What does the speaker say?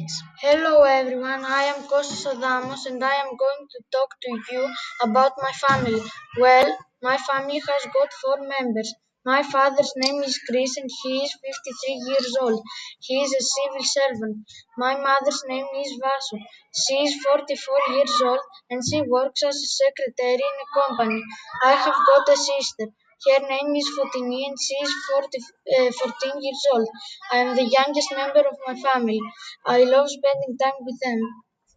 Hello everyone, I am Kostas Adamos and I am going to talk to you about my family. Well, my family has got 4 members. My father's name is Chris and he is 53 years old. He is a civil servant. My mother's name is Vasu. She is 44 years old and she works as a secretary in a company. I have got a sister. Her name is Fotini and she is 14 years old. I am the youngest member of my family. I love spending time with them.